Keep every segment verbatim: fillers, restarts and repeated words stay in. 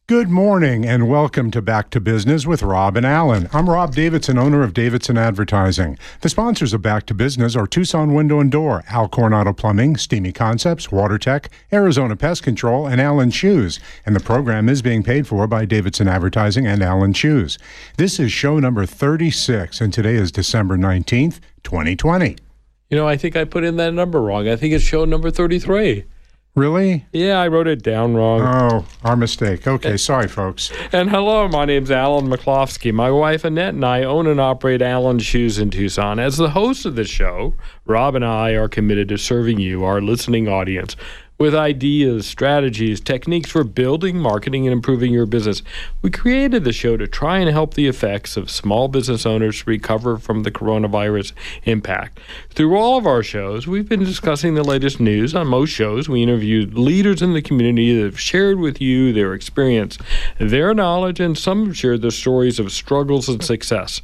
Good morning and welcome to Back to Business with Rob and Alan. I'm Rob Davidson, owner of Davidson Advertising. The sponsors of Back to Business are Tucson Window and Door, Al Coronado Plumbing, Steamy Concepts, WaterTech, Arizona Pest Control, and Allen Shoes. And the program is being paid for by Davidson Advertising and Allen Shoes. This is show number thirty-six, and today is December nineteenth, twenty twenty. You know, I think I put in that number wrong. I think it's show number thirty-three. Really? Yeah, I wrote it down wrong. Oh, our mistake. Okay, sorry, folks. And hello, my name's Alan McCloskey. My wife Annette and I own and operate Allen Shoes in Tucson. As the host of this show, Rob and I are committed to serving you, our listening audience, with ideas, strategies, techniques for building, marketing, and improving your business. We created the show to try and help the effects of small business owners recover from the coronavirus impact. Through all of our shows, we've been discussing the latest news. On most shows, we interviewed leaders in the community that have shared with you their experience, their knowledge, and some have shared their stories of struggles and success.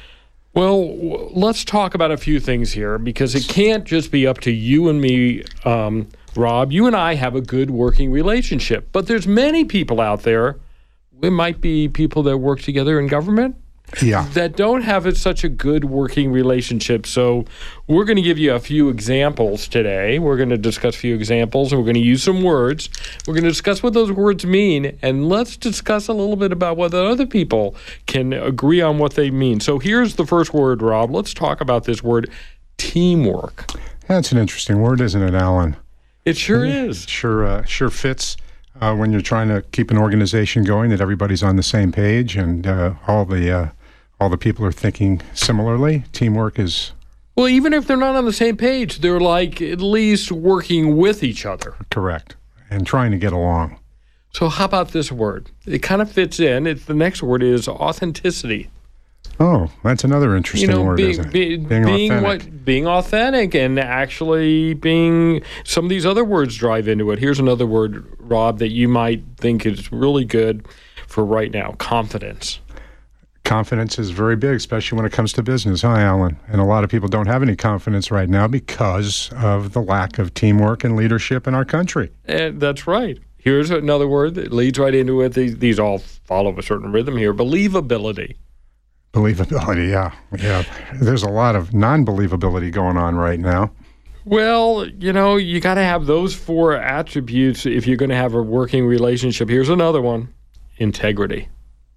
Well, let's talk about a few things here, because it can't just be up to you and me, um, Rob. You and I have a good working relationship, but there's many people out there, it might be people that work together in government, Yeah. that don't have it, such a good working relationship. So we're going to give you a few examples today. We're going to discuss a few examples, and we're going to use some words. We're going to discuss what those words mean, and let's discuss a little bit about whether other people can agree on what they mean. So here's the first word, Rob. Let's talk about this word, teamwork. That's an interesting word, isn't it, Alan? It sure is. Sure, uh, sure fits uh, when you're trying to keep an organization going, that everybody's on the same page and uh, all the uh, all the people are thinking similarly. Teamwork is... Well, even if they're not on the same page, they're like at least working with each other. Correct. And trying to get along. So how about this word? It kind of fits in. It's, the next word is authenticity. Oh, that's another interesting you know, word, being, isn't it? Be, being being authentic. What, being authentic and actually being, some of these other words drive into it. Here's another word, Rob, that you might think is really good for right now, confidence. Confidence is very big, especially when it comes to business. Hi, Alan. And a lot of people don't have any confidence right now because of the lack of teamwork and leadership in our country. And that's right. Here's another word that leads right into it. These, these all follow a certain rhythm here. Believability. Believability, yeah. Yeah. There's a lot of non-believability going on right now. Well, you know, you got to have those four attributes if you're going to have a working relationship. Here's another one, integrity.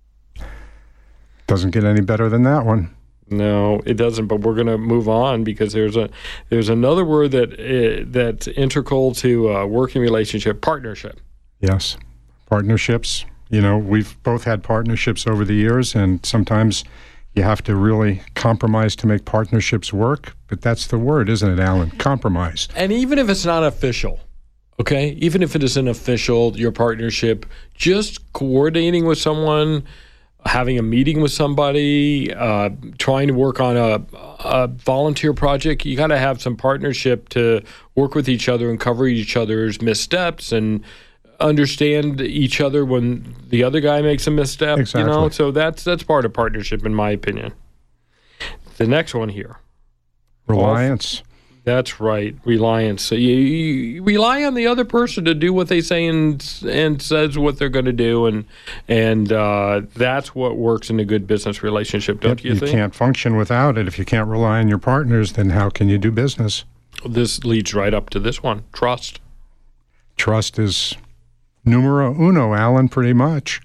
Doesn't get any better than that one. No, it doesn't, but we're going to move on because there's a there's another word that uh, that's integral to a working relationship, partnership. Yes. Partnerships. You know, we've both had partnerships over the years, and sometimes you have to really compromise to make partnerships work. But that's the word, isn't it, Alan? Compromise. And even if it's not official, okay, even if it isn't official, your partnership, just coordinating with someone, having a meeting with somebody, uh, trying to work on a, a volunteer project, you got to have some partnership to work with each other and cover each other's missteps and understand each other when the other guy makes a misstep. Exactly. You know, so that's that's part of partnership, in my opinion. The next one here, Reliance. that's right, reliance. So you, you rely on the other person to do what they say and and says what they're going to do, and and uh, that's what works in a good business relationship, don't Yep, you, you think? can't function without it. If you can't rely on your partners, then how can you do business? This leads right up to this one, trust. Trust is numero uno, Alan, pretty much.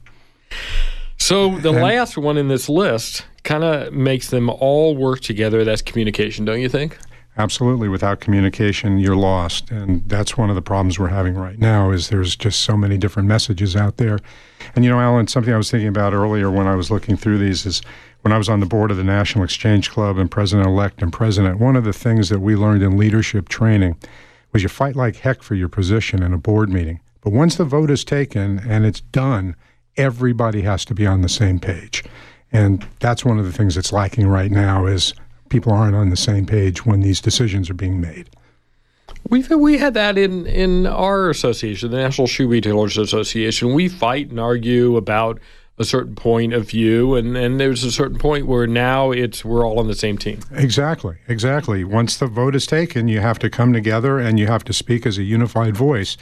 So the And- last one in this list kind of makes them all work together. That's communication, don't you think? Absolutely. Without communication, you're lost. And that's one of the problems we're having right now is there's just so many different messages out there. And, you know, Alan, something I was thinking about earlier when I was looking through these is when I was on the board of the National Exchange Club and president-elect and president, one of the things that we learned in leadership training was you fight like heck for your position in a board meeting. But once the vote is taken and it's done, everybody has to be on the same page. And that's one of the things that's lacking right now is people aren't on the same page when these decisions are being made. We've we had that in, in our association, the National Shoe Retailers Association. We fight and argue about a certain point of view, and, and there's a certain point where now it's we're all on the same team. Exactly, exactly. Once the vote is taken, you have to come together and you have to speak as a unified voice.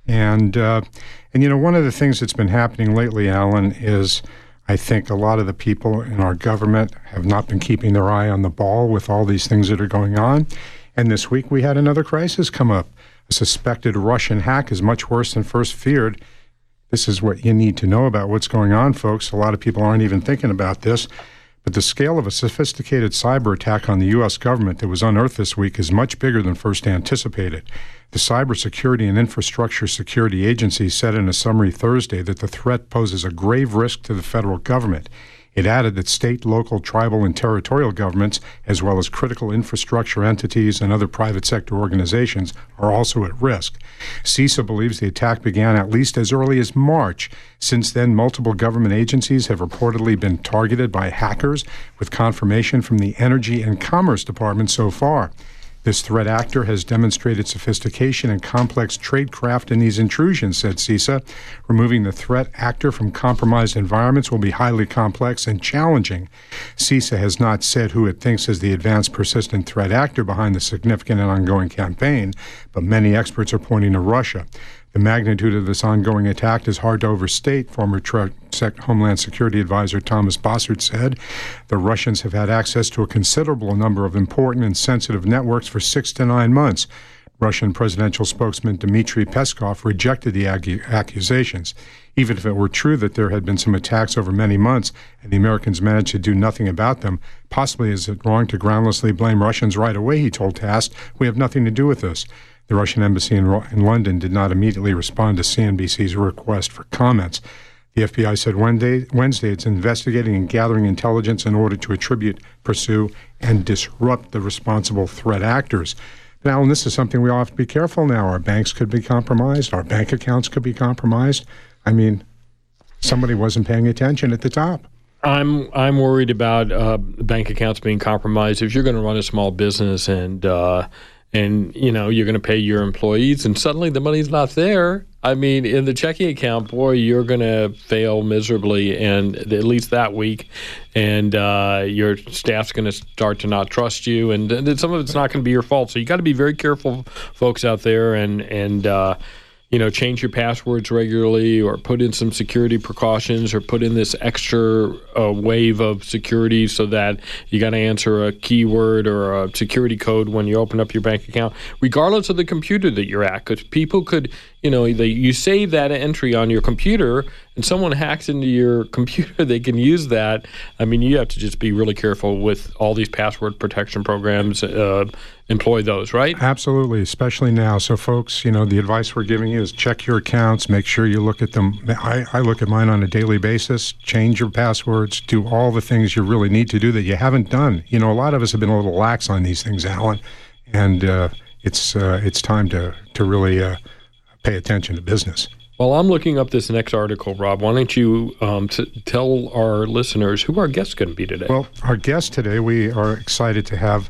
And, uh, and you know, one of the things that's been happening lately, Alan, is I think a lot of the people in our government have not been keeping their eye on the ball with all these things that are going on. And this week we had another crisis come up. A suspected Russian hack is much worse than first feared. This is what you need to know about what's going on, folks. A lot of people aren't even thinking about this. But the scale of a sophisticated cyber attack on the U S government that was unearthed this week is much bigger than first anticipated. The Cybersecurity and Infrastructure Security Agency said in a summary Thursday that the threat poses a grave risk to the federal government. It added that state, local, tribal, and territorial governments, as well as critical infrastructure entities and other private sector organizations, are also at risk. CISA believes the attack began at least as early as March. Since then, multiple government agencies have reportedly been targeted by hackers, with confirmation from the Energy and Commerce Department so far. This threat actor has demonstrated sophistication and complex tradecraft in these intrusions, said CISA. Removing the threat actor from compromised environments will be highly complex and challenging. CISA has not said who it thinks is the advanced persistent threat actor behind the significant and ongoing campaign, but many experts are pointing to Russia. The magnitude of this ongoing attack is hard to overstate, former Tre- Sec- Homeland Security Advisor Thomas Bossert said. The Russians have had access to a considerable number of important and sensitive networks for six to nine months. Russian presidential spokesman Dmitry Peskov rejected the ag- accusations. Even if it were true that there had been some attacks over many months and the Americans managed to do nothing about them, possibly is it wrong to groundlessly blame Russians right away, he told TASS. We have nothing to do with this. The Russian embassy in, in London did not immediately respond to C N B C's request for comments. The F B I said Wednesday, Wednesday it's investigating and gathering intelligence in order to attribute, pursue, and disrupt the responsible threat actors. Now, and this is something we all have to be careful now. Our banks could be compromised. Our bank accounts could be compromised. I mean, somebody wasn't paying attention at the top. I'm I'm worried about uh, bank accounts being compromised. If you're going to run a small business and uh, and you know you're going to pay your employees, and suddenly the money's not there. I mean, in the checking account, boy, you're going to fail miserably, and at least that week, and uh, your staff's going to start to not trust you, and, and some of it's not going to be your fault. So you got to be very careful, folks out there, and and. Uh, You know, change your passwords regularly, or put in some security precautions, or put in this extra uh, wave of security so that you got to answer a keyword or a security code when you open up your bank account, regardless of the computer that you're at. Because people could, you know, they, you save that entry on your computer, and someone hacks into your computer, they can use that. I mean, you have to just be really careful with all these password protection programs. Uh, employ those, right? Absolutely, especially now. So, folks, you know, the advice we're giving you is check your accounts, make sure you look at them. I, I look at mine on a daily basis, change your passwords, do all the things you really need to do that you haven't done. You know, a lot of us have been a little lax on these things, Alan, and uh, it's uh, it's time to, to really uh, pay attention to business. Well, I'm looking up this next article, Rob. Why don't you um, t- tell our listeners who our guest's going to be today? Well, our guest today, we are excited to have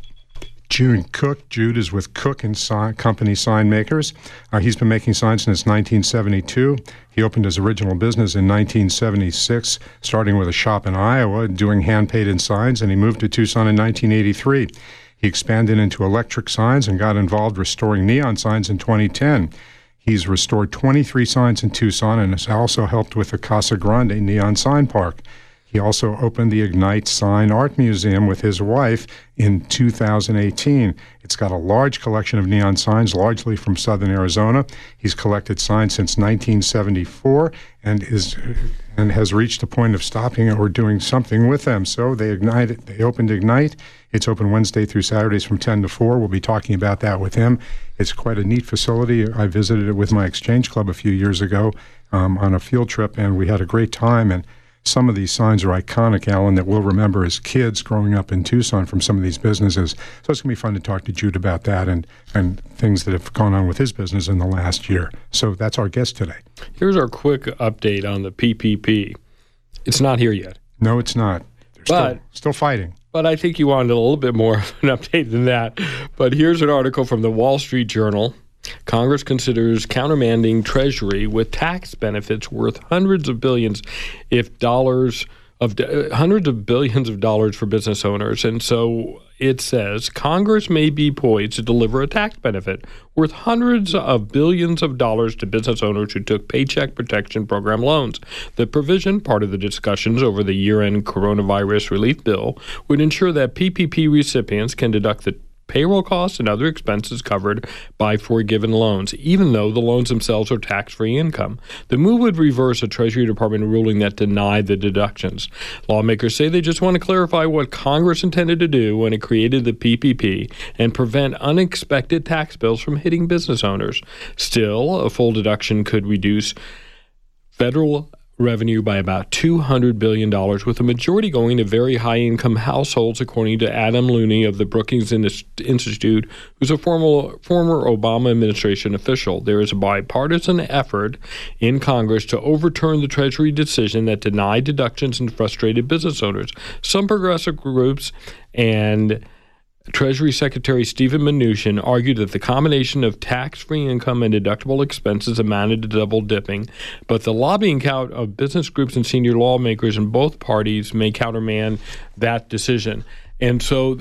Jude Cook. Jude is with Cook and Sign, Company Sign Makers. Uh, he's been making signs since nineteen seventy-two. He opened his original business in nineteen seventy-six, starting with a shop in Iowa doing hand-painted signs, and he moved to Tucson in nineteen eighty-three. He expanded into electric signs and got involved restoring neon signs in twenty ten. He's restored twenty-three signs in Tucson and has also helped with the Casa Grande Neon Sign Park. He also opened the Ignite Sign Art Museum with his wife in two thousand eighteen. It's got a large collection of neon signs, largely from southern Arizona. He's collected signs since nineteen seventy-four and is and has reached a point of stopping or doing something with them. So they ignited. They opened Ignite. It's open Wednesday through Saturdays from ten to four. We'll be talking about that with him. It's quite a neat facility. I visited it with my Exchange Club a few years ago um, on a field trip, and we had a great time. And some of these signs are iconic, Alan, that we'll remember as kids growing up in Tucson from some of these businesses. So it's going to be fun to talk to Jude about that and, and things that have gone on with his business in the last year. So that's our guest today. Here's our quick update on the P P P. It's not here yet. No, it's not. They're but, still, still fighting. But I think you wanted a little bit more of an update than that. But here's an article from the Wall Street Journal. Congress considers countermanding Treasury with tax benefits worth hundreds of billions if dollars of hundreds of billions of dollars for business owners. And so it says Congress may be poised to deliver a tax benefit worth hundreds of billions of dollars to business owners who took Paycheck Protection Program loans. The provision, part of the discussions over the year-end coronavirus relief bill, would ensure that P P P recipients can deduct the payroll costs and other expenses covered by forgiven loans, even though the loans themselves are tax-free income. The move would reverse a Treasury Department ruling that denied the deductions. Lawmakers say they just want to clarify what Congress intended to do when it created the P P P and prevent unexpected tax bills from hitting business owners. Still, a full deduction could reduce federal revenue by about two hundred billion dollars, with the majority going to very high-income households, according to Adam Looney of the Brookings Institute, who's a former, former Obama administration official. There is a bipartisan effort in Congress to overturn the Treasury decision that denied deductions and frustrated business owners. Some progressive groups and Treasury Secretary Steven Mnuchin argued that the combination of tax-free income and deductible expenses amounted to double dipping, but the lobbying count of business groups and senior lawmakers in both parties may countermand that decision. And so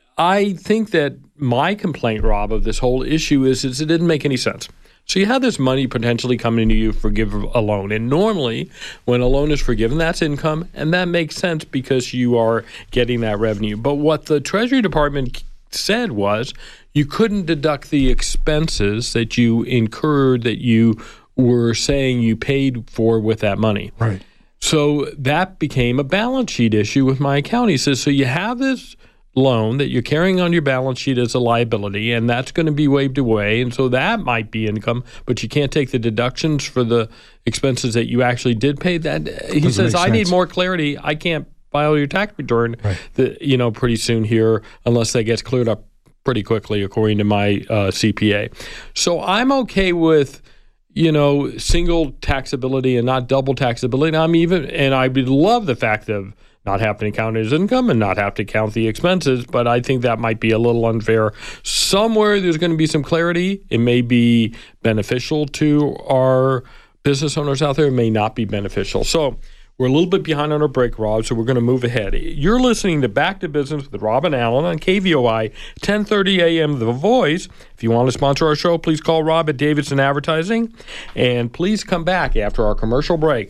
I think that my complaint, Rob, of this whole issue is, is it didn't make any sense. So you have this money potentially coming to you to forgive a loan. And normally, when a loan is forgiven, that's income, and that makes sense because you are getting that revenue. But what the Treasury Department said was you couldn't deduct the expenses that you incurred, that you were saying you paid for with that money. Right. So that became a balance sheet issue with my account. He says, so you have this loan that you're carrying on your balance sheet as a liability, and that's going to be waived away, and so that might be income, but you can't take the deductions for the expenses that you actually did pay. That he Doesn't says, I make need sense. more clarity. I can't file your tax return, Right. the, you know, pretty soon here unless that gets cleared up pretty quickly, according to my uh, C P A. So I'm okay with, you know, single taxability and not double taxability. And I'm even, and I would love the fact of not have to count his income and not have to count the expenses, but I think that might be a little unfair. Somewhere there's going to be some clarity. It may be beneficial to our business owners out there. It may not be beneficial. So we're a little bit behind on our break, Rob, so we're going to move ahead. You're listening to Back to Business with Rob and Alan on K V O I, ten thirty a.m. The Voice. If you want to sponsor our show, please call Rob at Davidson Advertising, and please come back after our commercial break.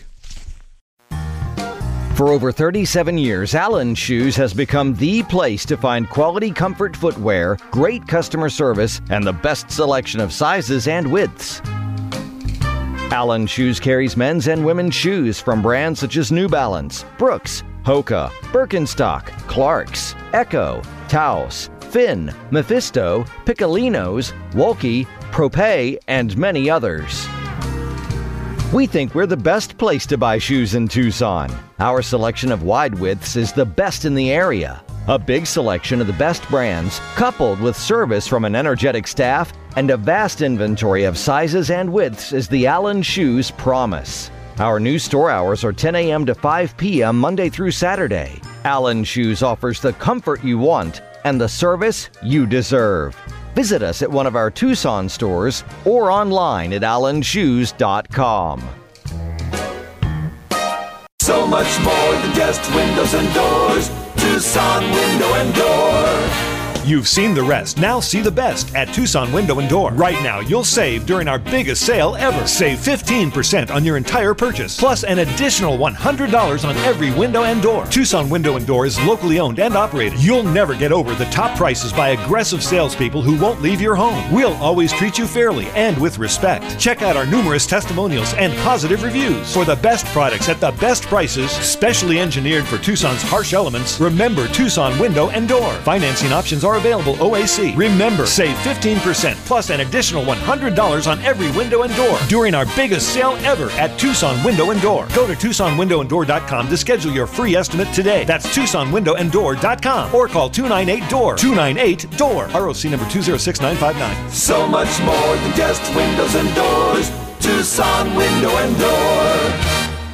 For over thirty-seven years, Allen Shoes has become the place to find quality comfort footwear, great customer service, and the best selection of sizes and widths. Allen Shoes carries men's and women's shoes from brands such as New Balance, Brooks, Hoka, Birkenstock, Clarks, Echo, Taos, Finn, Mephisto, Piccolinos, Wolke, Propay, and many others. We think we're the best place to buy shoes in Tucson. Our selection of wide widths is the best in the area. A big selection of the best brands, coupled with service from an energetic staff and a vast inventory of sizes and widths, is the Allen Shoes promise. Our new store hours are ten a.m. to five p.m. Monday through Saturday. Allen Shoes offers the comfort you want and the service you deserve. Visit us at one of our Tucson stores or online at allen shoes dot com. So much more than just windows and doors. Tucson Window and Door. You've seen the rest. Now see the best at Tucson Window and Door. Right now, you'll save during our biggest sale ever. Save fifteen percent on your entire purchase, plus an additional one hundred dollars on every window and door. Tucson Window and Door is locally owned and operated. You'll never get over the top prices by aggressive salespeople who won't leave your home. We'll always treat you fairly and with respect. Check out our numerous testimonials and positive reviews. For the best products at the best prices, specially engineered for Tucson's harsh elements, remember Tucson Window and Door. Financing options are available O A C. Remember, save fifteen percent plus an additional one hundred dollars on every window and door during our biggest sale ever at Tucson Window and Door. Go to tucson window and door dot com to schedule your free estimate today. That's tucson window and door dot com or call two nine eight D O O R. two nine eight D O O R. R O C number two zero six nine five nine. So much more than just windows and doors. Tucson Window and Door.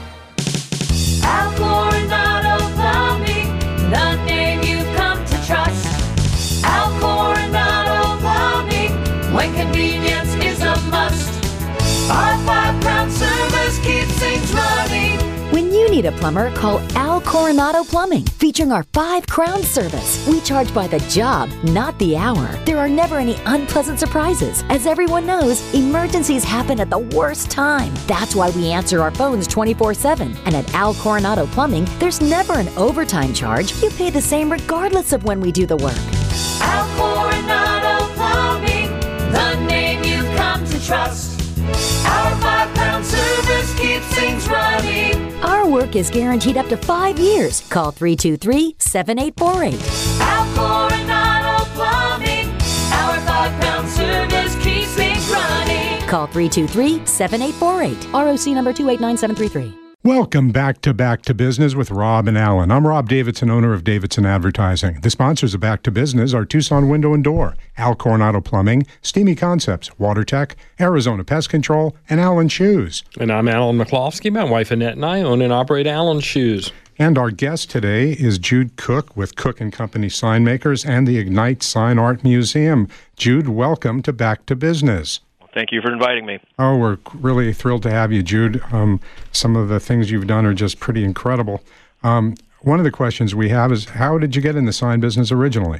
Alcor Auto Plumbing, the name you've come to trust. Alcor Auto Plumbing, when convenience is a must. Our five-pound service keeps things running. When you need a plumber, call Al Coronado Plumbing, featuring our Five Crowns service. We charge by the job, not the hour. There are never any unpleasant surprises. As everyone knows, emergencies happen at the worst time. That's why we answer our phones twenty-four seven. And at Al Coronado Plumbing, there's never an overtime charge. You pay the same regardless of when we do the work. Al Coronado Plumbing, the name you've come to trust. Our five-pound service keeps things running. Our work is guaranteed up to five years. Call three two three, seven eight four eight. Al Coronado Plumbing, our five-pound service keeps things running. Call three two three, seven eight four eight. R O C number two eight nine seven three three. Welcome back to Back to Business with Rob and Alan. I'm Rob Davidson, owner of Davidson Advertising. The sponsors of Back to Business are Tucson Window and Door, Al Coronado Plumbing, Steamy Concepts, WaterTech, Arizona Pest Control, and Allen Shoes. And I'm Alan McCloskey. My wife Annette and I own and operate Allen Shoes. And our guest today is Jude Cook with Cook and Company Sign Makers and the Ignite Sign Art Museum. Jude, welcome to Back to Business. Thank you for inviting me. Oh, we're really thrilled to have you, Jude. Um, some of the things you've done are just pretty incredible. Um, one of the questions we have is, how did you get in the sign business originally?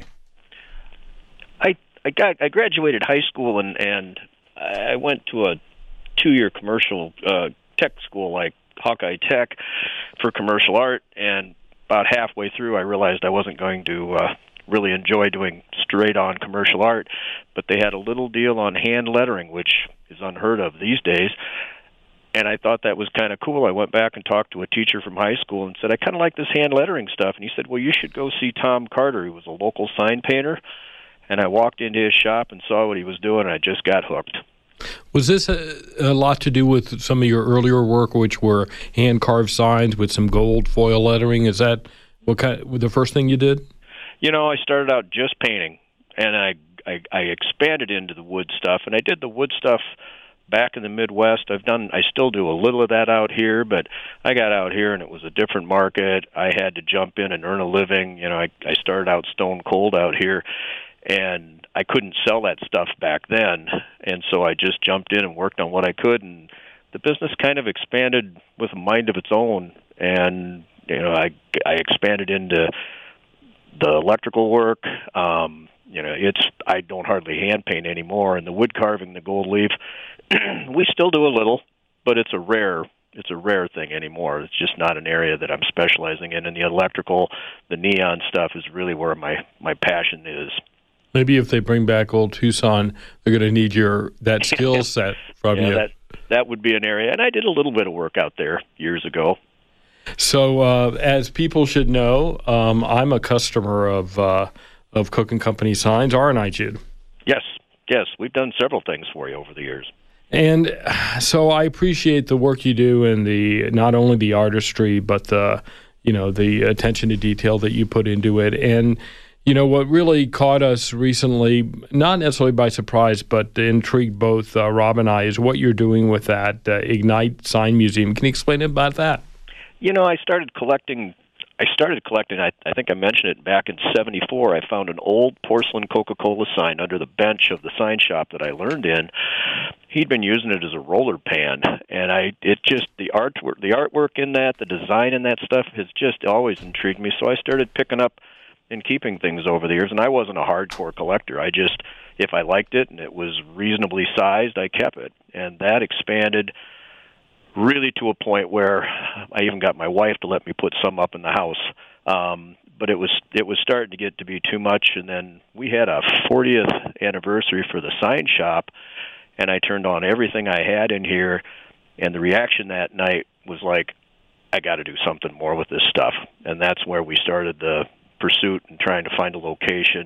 I I got I graduated high school and and I went to a two-year commercial uh, tech school like Hawkeye Tech for commercial art, and about halfway through I realized I wasn't going to uh, really enjoy doing straight-on commercial art, but they had a little deal on hand lettering, which is unheard of these days, and I thought that was kind of cool. I went back and talked to a teacher from high school and said, I kind of like this hand lettering stuff, and he said, well, you should go see Tom Carter. He was a local sign painter, and I walked into his shop and saw what he was doing, and I just got hooked. Was this a, a lot to do with some of your earlier work, which were hand-carved signs with some gold foil lettering? Is that what kind, the first thing you did? You know, I started out just painting, and I, I I expanded into the wood stuff, and I did the wood stuff back in the Midwest. I've done, I still do a little of that out here, but I got out here, and it was a different market. I had to jump in and earn a living. You know, I, I started out stone cold out here, and I couldn't sell that stuff back then, and so I just jumped in and worked on what I could, and the business kind of expanded with a mind of its own, and, you know, I, I expanded into the electrical work. Um, you know, it's I don't hardly hand paint anymore, and the wood carving, the gold leaf, we still do a little, but it's a rare it's a rare thing anymore. It's just not an area that I'm specializing in. And the electrical, the neon stuff is really where my my passion is. Maybe if they bring back old Tucson, they're going to need your that skill set from yeah, you. That that would be an area, and I did a little bit of work out there years ago. So, uh, as people should know, um, I'm a customer of uh, of Cook and Company signs, aren't I, Jude? Yes, yes, we've done several things for you over the years. And so I appreciate the work you do and the not only the artistry, but the you know the attention to detail that you put into it. And you know what really caught us recently, not necessarily by surprise, but intrigued both uh, Rob and I, is what you're doing with that uh, Ignite Sign Museum. Can you explain about that? You know, I started collecting, I started collecting, I, I think I mentioned it back in seventy-four. I found an old porcelain Coca-Cola sign under the bench of the sign shop that I learned in. He'd been using it as a roller pan, and I, it just, the artwork, the artwork in that, the design in that stuff has just always intrigued me. So I started picking up and keeping things over the years, and I wasn't a hardcore collector. I just, if I liked it and it was reasonably sized, I kept it. And that expanded really to a point where I even got my wife to let me put some up in the house. Um, but it was it was starting to get to be too much, and then we had a fortieth anniversary for the sign shop, and I turned on everything I had in here, and the reaction that night was like, I got to do something more with this stuff. And that's where we started the pursuit and trying to find a location.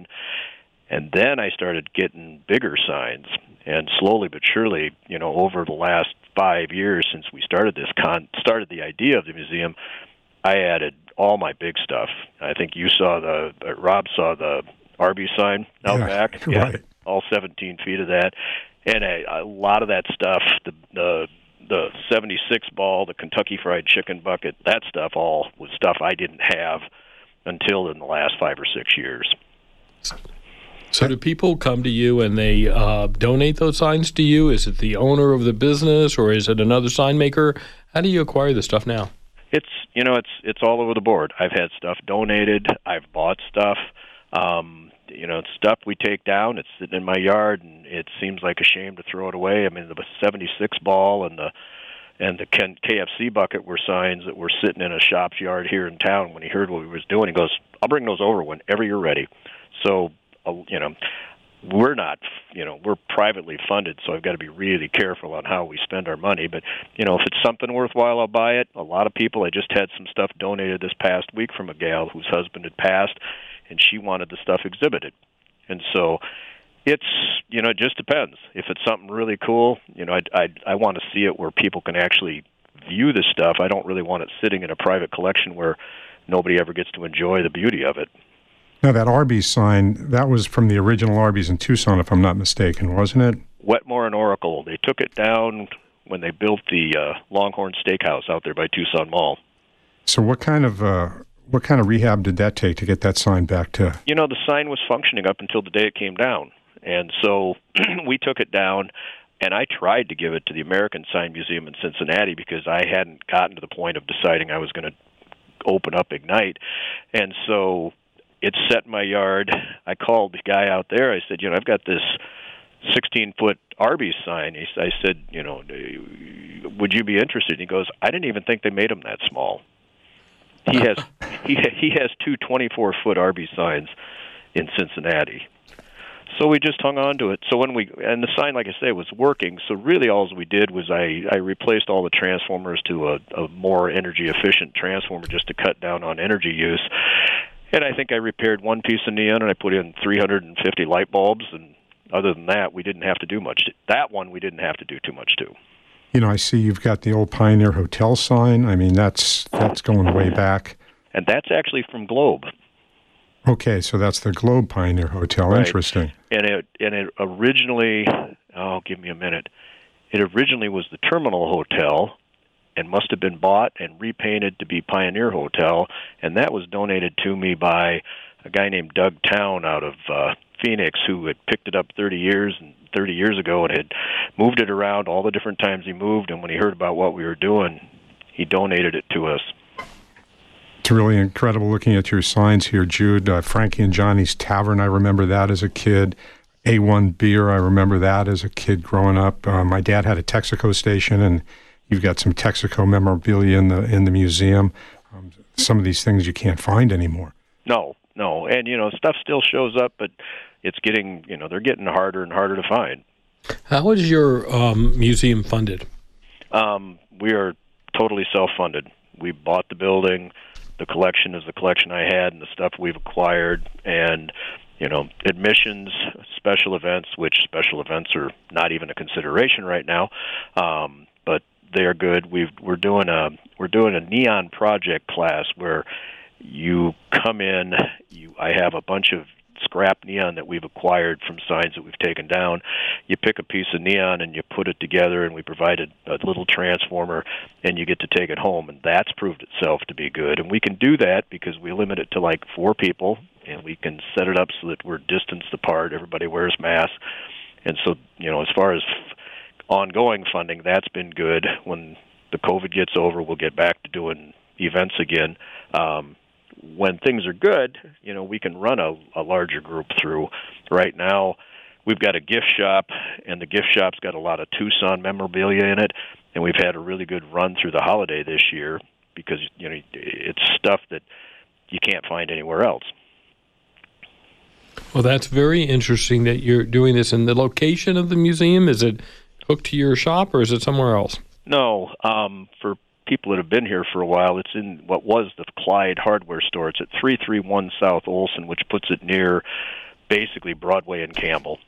And then I started getting bigger signs, and slowly but surely, you know, over the last five years since we started this con, started the idea of the museum, I added all my big stuff. I think you saw the, uh, Rob saw the Arby's sign out yeah, back. Right. Yeah, all seventeen feet of that. And a, a lot of that stuff, the, the the seventy-six ball, the Kentucky Fried Chicken bucket, that stuff all was stuff I didn't have until in the last five or six years. So do people come to you and they uh, donate those signs to you? Is it the owner of the business or is it another sign maker? How do you acquire this stuff now? It's you know it's it's all over the board. I've had stuff donated. I've bought stuff. Um, you know, it's stuff we take down. It's sitting in my yard, and it seems like a shame to throw it away. I mean, the seventy-six ball and the and the K F C bucket were signs that were sitting in a shop's yard here in town. When he heard what we was doing, he goes, "I'll bring those over whenever you're ready." So, uh, you know, we're not, you know, we're privately funded, so I've got to be really careful on how we spend our money. But, you know, if it's something worthwhile, I'll buy it. A lot of people, I just had some stuff donated this past week from a gal whose husband had passed, and she wanted the stuff exhibited. And so it's, you know, it just depends. If it's something really cool, you know, I I I want to see it where people can actually view the stuff. I don't really want it sitting in a private collection where nobody ever gets to enjoy the beauty of it. Now, that Arby's sign, that was from the original Arby's in Tucson, if I'm not mistaken, wasn't it? Wetmore and Oracle. They took it down when they built the uh, Longhorn Steakhouse out there by Tucson Mall. So what kind of uh, what kind of rehab did that take to get that sign back to? You know, the sign was functioning up until the day it came down. And so we took it down, and I tried to give it to the American Sign Museum in Cincinnati because I hadn't gotten to the point of deciding I was going to open up Ignite. And so it's set in my yard. I called the guy out there. I said, you know, I've got this sixteen-foot Arby's sign. He, I said, you know, would you be interested? And he goes, I didn't even think they made them that small. He has he he has two twenty-four-foot Arby's signs in Cincinnati. So we just hung on to it. So when we and the sign, like I say, was working. So really, all we did was I, I replaced all the transformers to a, a more energy efficient transformer just to cut down on energy use. And I think I repaired one piece of neon, and I put in three hundred fifty light bulbs. And other than that, we didn't have to do much. That one we didn't have to do too much to. You know, I see you've got the old Pioneer Hotel sign. I mean, that's that's going way back. And that's actually from Globe. Okay, so that's the Globe Pioneer Hotel. Right. Interesting. And it and it originally, oh, give me a minute. It originally was the Terminal Hotel, and must have been bought and repainted to be Pioneer Hotel, and that was donated to me by a guy named Doug Town out of uh, Phoenix, who had picked it up thirty years and thirty years ago and had moved it around all the different times he moved. And when he heard about what we were doing, he donated it to us. It's really incredible looking at your signs here, Jude. Uh, Frankie and Johnny's Tavern, I remember that as a kid. A one Beer, I remember that as a kid growing up. Uh, my dad had a Texaco station, and you've got some Texaco memorabilia in the in the museum. Um, some of these things you can't find anymore. No, no. And, you know, stuff still shows up, but it's getting, you know, they're getting harder and harder to find. How is your um, museum funded? Um, we are totally self-funded. We bought the building. The collection is the collection I had and the stuff we've acquired. And, you know, admissions, special events, which special events are not even a consideration right now, um, but they are good. We've, we're doing a we're doing a neon project class where you come in. You I have a bunch of scrap neon that we've acquired from signs that we've taken down. You pick a piece of neon and you put it together, and we provide a, a little transformer, and you get to take it home, and that's proved itself to be good. And we can do that because we limit it to like four people, and we can set it up so that we're distanced apart. Everybody wears masks. And so, you know, as far as f- ongoing funding, that's been good. When the COVID gets over, we'll get back to doing events again. Um, when things are good, you know, we can run a, a larger group through. Right now, we've got a gift shop, and the gift shop's got a lot of Tucson memorabilia in it, and we've had a really good run through the holiday this year because, you know, it's stuff that you can't find anywhere else. Well, that's very interesting that you're doing this. And the location of the museum, is it hooked to your shop, or is it somewhere else? No, um, for people that have been here for a while, it's in what was the Clyde hardware store. It's at three thirty-one South Olson, which puts it near basically Broadway and Campbell.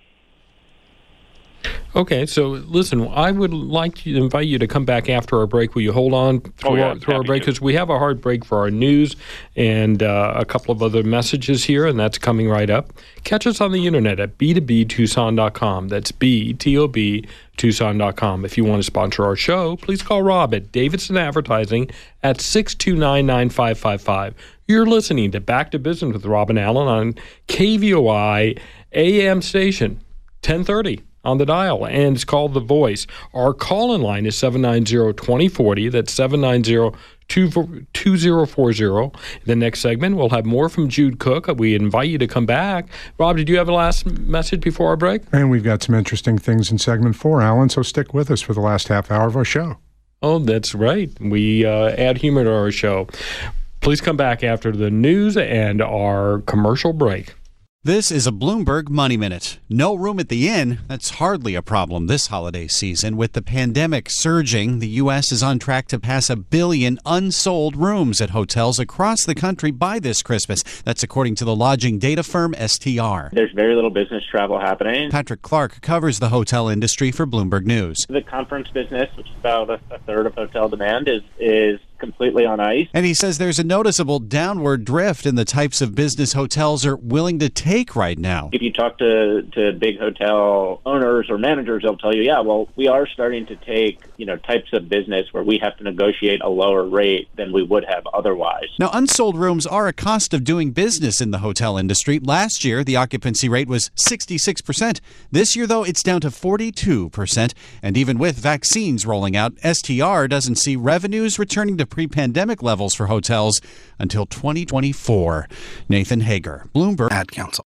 Okay, so listen, I would like to invite you to come back after our break. Will you hold on through, oh, yeah, our, through our happy break? to. Because we have a hard break for our news and uh, a couple of other messages here, and that's coming right up. Catch us on the internet at b to b tucson dot com. That's B T O B Tucson dot com. If you want to sponsor our show, please call Rob at Davidson Advertising at six two nine, nine five five five. You're listening to Back to Business with Robin Allen on K V O I A M station, ten thirty. On the dial, and it's called The Voice. Our call-in line is seven nine zero, two zero four zero. That's seven nine zero, two zero four zero. The next segment, we'll have more from Jude Cook. We invite you to come back. Rob, did you have a last message before our break? And we've got some interesting things in segment four, Alan, so stick with us for the last half hour of our show. Oh, that's right. We uh, add humor to our show. Please come back after the news and our commercial break. This is a Bloomberg Money Minute. No room at the inn? That's hardly a problem this holiday season. With the pandemic surging, the U S is on track to pass a billion unsold rooms at hotels across the country by this Christmas. That's according to the lodging data firm S T R. There's very little business travel happening. Patrick Clark covers the hotel industry for Bloomberg News. The conference business, which is about a, a third of hotel demand, is is completely on ice. And he says there's a noticeable downward drift in the types of business hotels are willing to take right now. If you talk to, to big hotel owners or managers, they'll tell you, yeah, well, we are starting to take, you know, types of business where we have to negotiate a lower rate than we would have otherwise. Now, unsold rooms are a cost of doing business in the hotel industry. Last year, the occupancy rate was sixty-six percent. This year, though, it's down to forty-two percent. And even with vaccines rolling out, S T R doesn't see revenues returning to pre-pandemic levels for hotels until twenty twenty-four. Nathan Hager, Bloomberg Ad Council.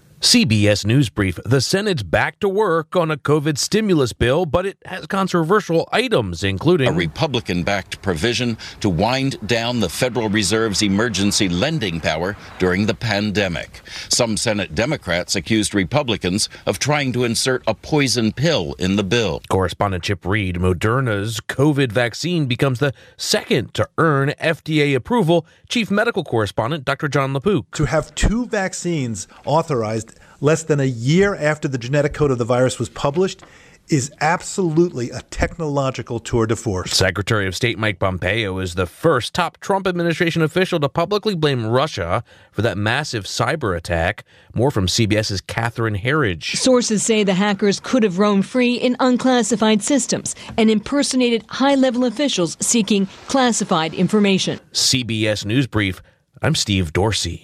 C B S News Brief. The Senate's back to work on a COVID stimulus bill, but it has controversial items, including a Republican-backed provision to wind down the Federal Reserve's emergency lending power during the pandemic. Some Senate Democrats accused Republicans of trying to insert a poison pill in the bill. Correspondent Chip Reed. Moderna's COVID vaccine becomes the second to earn F D A approval. Chief Medical Correspondent Doctor John LaPook. To have two vaccines authorized less than a year after the genetic code of the virus was published is absolutely a technological tour de force. Secretary of State Mike Pompeo is the first top Trump administration official to publicly blame Russia for that massive cyber attack. More from CBS's Catherine Herridge. Sources say the hackers could have roamed free in unclassified systems and impersonated high-level officials seeking classified information. C B S News Brief. I'm Steve Dorsey.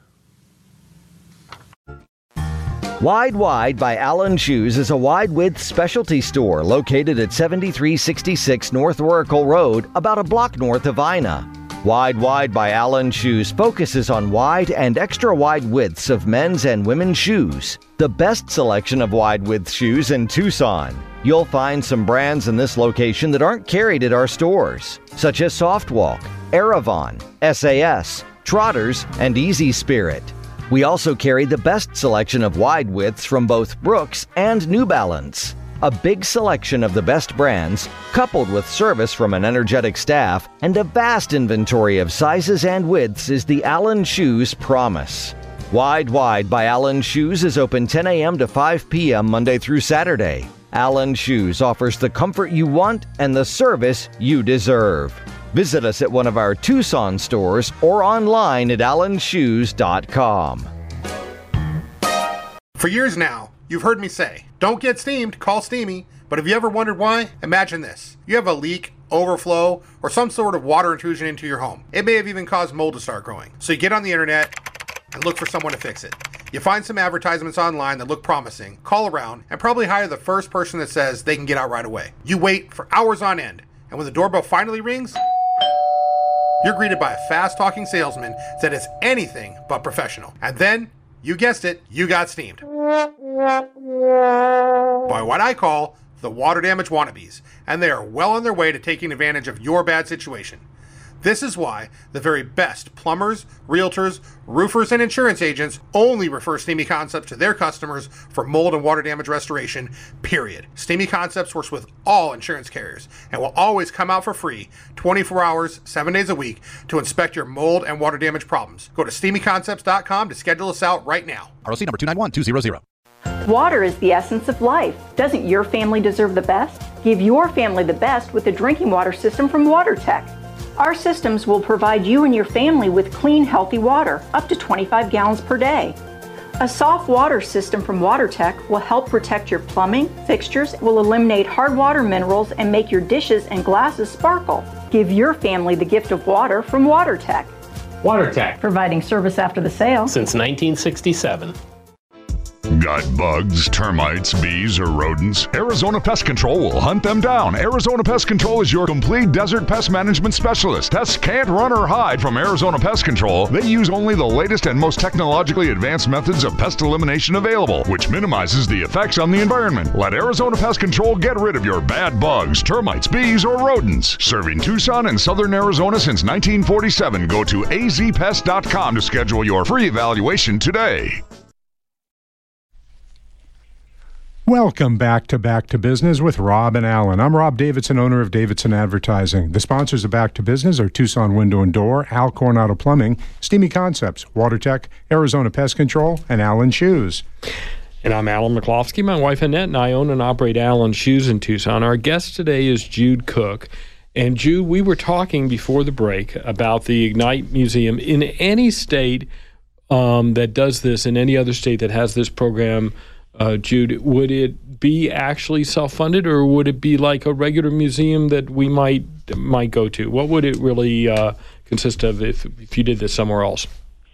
Wide Wide by Allen Shoes is a wide-width specialty store located at seventy-three sixty-six North Oracle Road, about a block north of Ina. Wide Wide by Allen Shoes focuses on wide and extra-wide widths of men's and women's shoes. The best selection of wide-width shoes in Tucson. You'll find some brands in this location that aren't carried at our stores, such as Softwalk, Aravon, S A S, Trotters, and Easy Spirit. We also carry the best selection of wide widths from both Brooks and New Balance. A big selection of the best brands, coupled with service from an energetic staff and a vast inventory of sizes and widths, is the Allen Shoes promise. Wide Wide by Allen Shoes is open ten a.m. to five p.m. Monday through Saturday. Allen Shoes offers the comfort you want and the service you deserve. Visit us at one of our Tucson stores or online at allen shoes dot com. For years now, you've heard me say, don't get steamed, call Steamy. But have you ever wondered why? Imagine this. You have a leak, overflow, or some sort of water intrusion into your home. It may have even caused mold to start growing. So you get on the internet and look for someone to fix it. You find some advertisements online that look promising, call around, and probably hire the first person that says they can get out right away. You wait for hours on end, and when the doorbell finally rings, you're greeted by a fast-talking salesman that is anything but professional. And then, you guessed it, you got steamed. By what I call the water damage wannabes, and they are well on their way to taking advantage of your bad situation. This is why the very best plumbers, realtors, roofers, and insurance agents only refer Steamy Concepts to their customers for mold and water damage restoration, period. Steamy Concepts works with all insurance carriers and will always come out for free, twenty-four hours, seven days a week, to inspect your mold and water damage problems. Go to steamy concepts dot com to schedule us out right now. R O C number two nine one two zero zero. Water is the essence of life. Doesn't your family deserve the best? Give your family the best with the drinking water system from WaterTech. Our systems will provide you and your family with clean, healthy water, up to twenty-five gallons per day. A soft water system from WaterTech will help protect your plumbing, fixtures, will eliminate hard water minerals, and make your dishes and glasses sparkle. Give your family the gift of water from WaterTech. WaterTech, providing service after the sale since nineteen sixty-seven. Got bugs, termites, bees, or rodents? Arizona Pest Control will hunt them down. Arizona Pest Control is your complete desert pest management specialist. Pests can't run or hide from Arizona Pest Control. They use only the latest and most technologically advanced methods of pest elimination available, which minimizes the effects on the environment. Let Arizona Pest Control get rid of your bad bugs, termites, bees, or rodents. Serving Tucson and southern Arizona since nineteen forty-seven. Go to a z pest dot com to schedule your free evaluation today. Welcome back to Back to Business with Rob and Alan. I'm Rob Davidson, owner of Davidson Advertising. The sponsors of Back to Business are Tucson Window and Door, Al Coronado Plumbing, Steamy Concepts, WaterTech, Arizona Pest Control, and Allen Shoes. And I'm Alan McCloskey. My wife Annette and I own and operate Allen Shoes in Tucson. Our guest today is Jude Cook. And Jude, we were talking before the break about the Ignite Museum. In any state um, that does this, in any other state that has this program, Uh, Jude, would it be actually self-funded, or would it be like a regular museum that we might might go to? What would it really uh, consist of if if you did this somewhere else?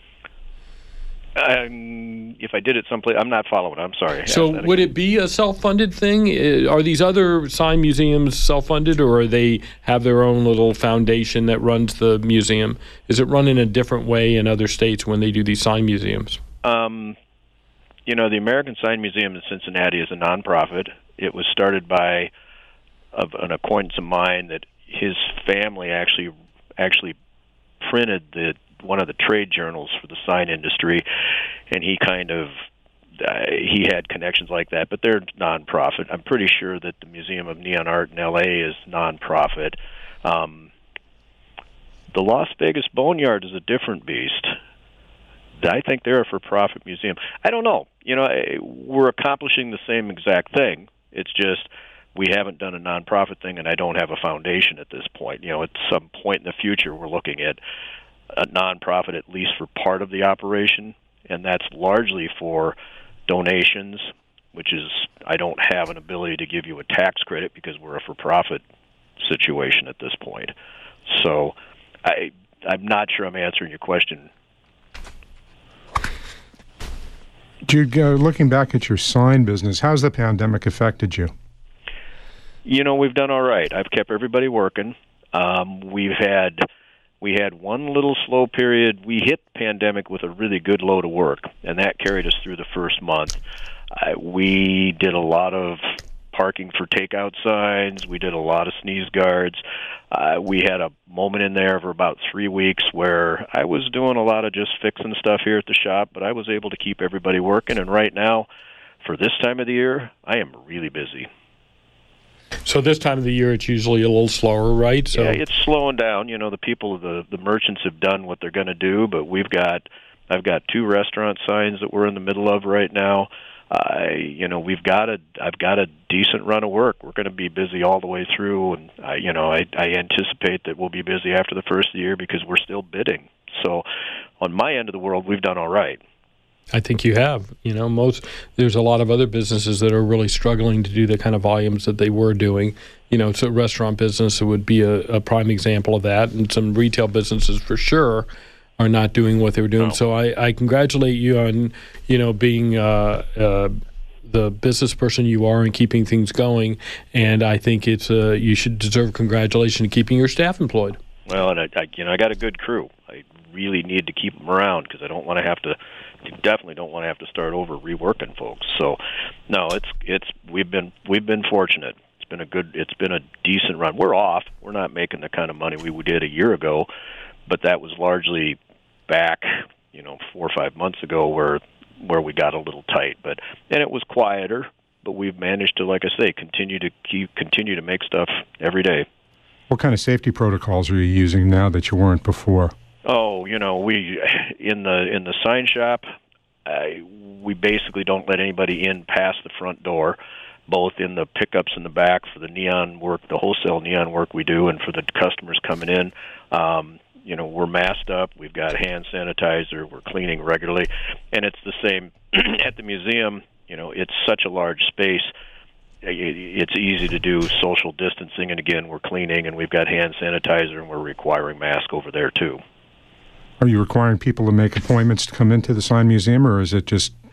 Um, if I did it someplace, I'm not following. I'm sorry. So would it be a self-funded thing? Uh, Are these other sign museums self-funded, or are they have their own little foundation that runs the museum? Is it run in a different way in other states when they do these sign museums? Um. You know, the American Sign Museum in Cincinnati is a nonprofit. It was started by of an acquaintance of mine that his family actually actually printed the one of the trade journals for the sign industry, and he kind of uh, he had connections like that. But they're nonprofit. I'm pretty sure that the Museum of Neon Art in L A is nonprofit. Um, the Las Vegas Boneyard is a different beast. I think they're a for-profit museum. I don't know. You know, we're accomplishing the same exact thing. It's just we haven't done a nonprofit thing, and I don't have a foundation at this point. You know, at some point in the future, we're looking at a nonprofit at least for part of the operation, and that's largely for donations, which is I don't have an ability to give you a tax credit because we're a for-profit situation at this point. So I, I'm not sure I'm answering your question. Jude, uh, looking back at your sign business, how's the pandemic affected you? You know, we've done all right. I've kept everybody working. Um, we've had we had one little slow period. We hit the pandemic with a really good load of work, and that carried us through the first month. Uh, we did a lot of parking for takeout signs. We did a lot of sneeze guards. Uh, we had a moment in there for about three weeks where I was doing a lot of just fixing stuff here at the shop, but I was able to keep everybody working. And right now, for this time of the year, I am really busy. So this time of the year, it's usually a little slower, right? So yeah, it's slowing down. You know, the people, the the merchants have done what they're going to do, but we've got, I've got two restaurant signs that we're in the middle of right now. I, you know, we've got a, I've got a decent run of work. We're going to be busy all the way through, and I, you know, I, I anticipate that we'll be busy after the first of the year because we're still bidding. So, on my end of the world, we've done all right. I think you have. You know, most there's a lot of other businesses that are really struggling to do the kind of volumes that they were doing. You know, so restaurant business would be a, a prime example of that, and some retail businesses for sure are not doing what they were doing. No. So I, I congratulate you on, you know, being uh, uh, the business person you are and keeping things going. And I think it's uh, you should deserve congratulations to keeping your staff employed. Well, and I, I you know, I got a good crew. I really need to keep them around because I don't want to have to. Definitely don't want to have to start over reworking folks. So, no, it's it's we've been we've been fortunate. It's been a good. It's been a decent run. We're off. We're not making the kind of money we did a year ago, but that was largely back, you know, four or five months ago where where we got a little tight. But and it was quieter, but we've managed to, like I say, continue to keep continue to make stuff every day. What kind of safety protocols are you using now that you weren't before? Oh, you know, we in the in the sign shop, uh, we basically don't let anybody in past the front door, both in the pickups in the back for the neon work, the wholesale neon work we do, and for the customers coming in. Um, you know, we're masked up. We've got hand sanitizer. We're cleaning regularly, and it's the same at the museum. You know, it's such a large space. It's easy to do social distancing, and again, we're cleaning, and we've got hand sanitizer, and we're requiring masks over there too. Are you requiring people to make appointments to come into the sign museum, or is it just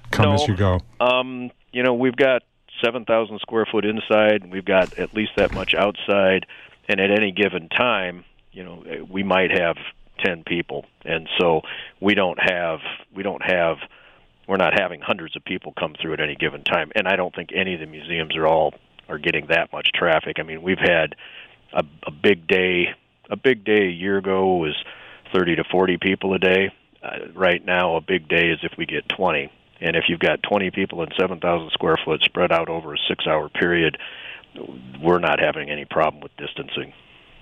come no, as you go? Um, you know, we've got seven thousand square foot inside, and we've got at least that much outside, and at any given time, you know, we might have ten people, and so we don't have we don't have we're not having hundreds of people come through at any given time, and I don't think any of the museums are all are getting that much traffic. I mean, we've had a, a big day a big day a year ago was thirty to forty people a day. Uh, right now, a big day is if we get twenty. And if you've got twenty people in seven thousand square foot spread out over a six-hour period, we're not having any problem with distancing.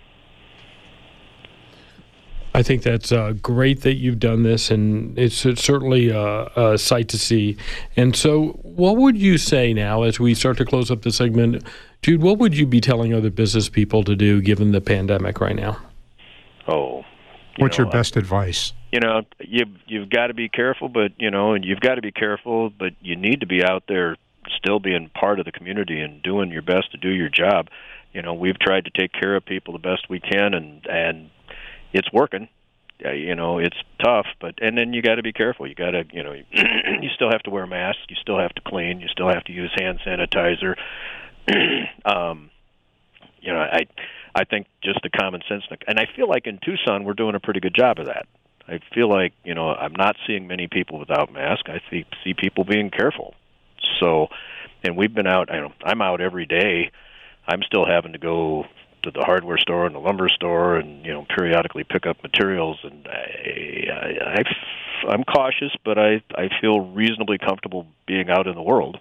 I think that's uh, great that you've done this, and it's, it's certainly a, a sight to see. And so what would you say now as we start to close up the segment? Jude, what would you be telling other business people to do given the pandemic right now? Oh. What's know, your best uh, advice? You know, you've, you've got to be careful, but, you know, and you've got to be careful, but you need to be out there still being part of the community and doing your best to do your job. You know, we've tried to take care of people the best we can, and, and it's working. Uh, you know, it's tough, but, and then you got to be careful. You got to, you know, you still have to wear masks, you still have to clean, you still have to use hand sanitizer. um, you know, I, I think just the common sense, and I feel like in Tucson we're doing a pretty good job of that. I feel like, you know, I'm not seeing many people without masks. I see see people being careful. So, and we've been out. I know I'm out every day. I'm still having to go to the hardware store and the lumber store, and you know, periodically pick up materials. And I, I, I I'm cautious, but I I feel reasonably comfortable being out in the world.